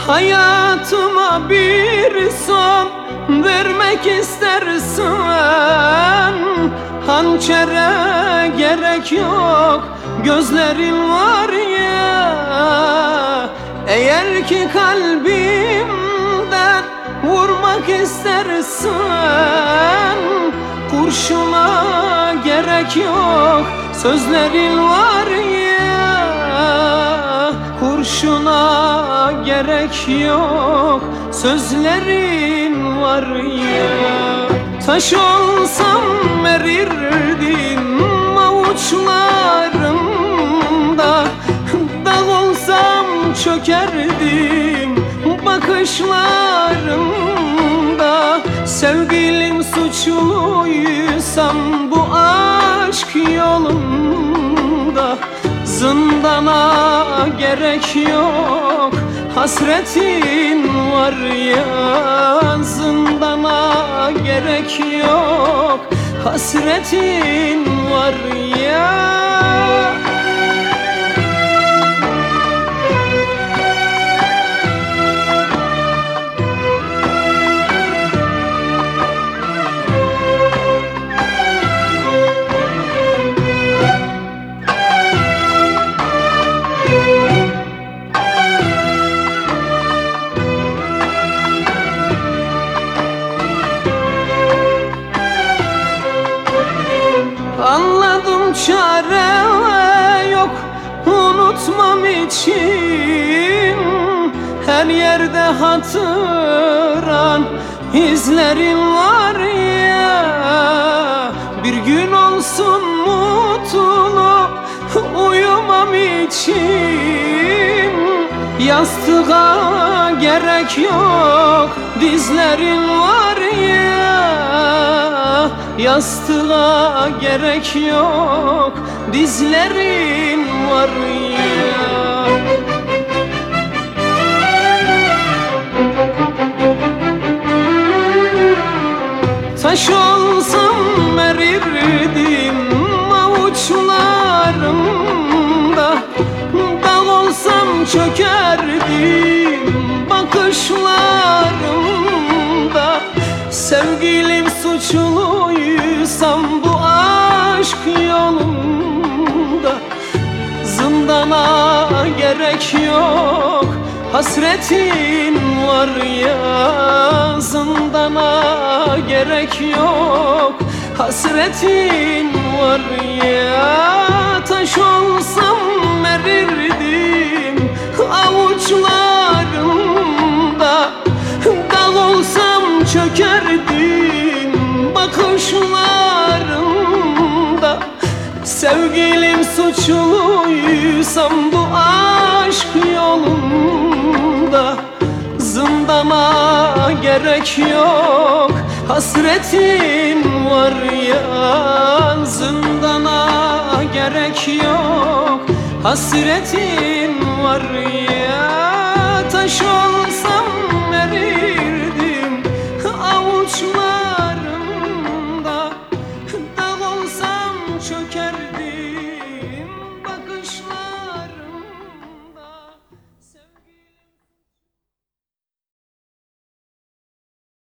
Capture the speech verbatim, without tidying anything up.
Hayatıma bir son vermek istersen hançere gerek yok, gözlerin var ya. Eğer ki kalbimden vurmak istersen kurşuna gerek yok, sözlerin var ya. Kurşuna gerek yok, sözlerin var ya. Taş olsam erirdim avuçlarımda, dağ olsam çökerdim bakışlarımda. Sevgilim suçluysam bu aşk yolunda, zindana gerek yok, hasretin var ya. Zindana gerek yok, hasretin var ya. Anladım çare yok unutmam için, her yerde hatıran izlerin var ya. Bir gün olsun mutlu uyumam için, yastığa gerek yok, dizlerin var ya. Yastığa gerek yok, dizlerin var ya. Taş olsam erirdim avuçlarımda, dağ olsam çökerdim bakışlarımda. Sevgilim suçluysam bu aşk yolunda, zindana gerek yok, hasretin var ya. Zindana gerek yok, hasretin var ya. Taş olsam erirdim avuçlarımda, dağ olsam çökerdim bakışlarımda. Sevgilim suçluysam bu aşk yolunda, zindana gerek yok, hasretin var ya. Zindana gerek yok, hasretin var ya. Taş ol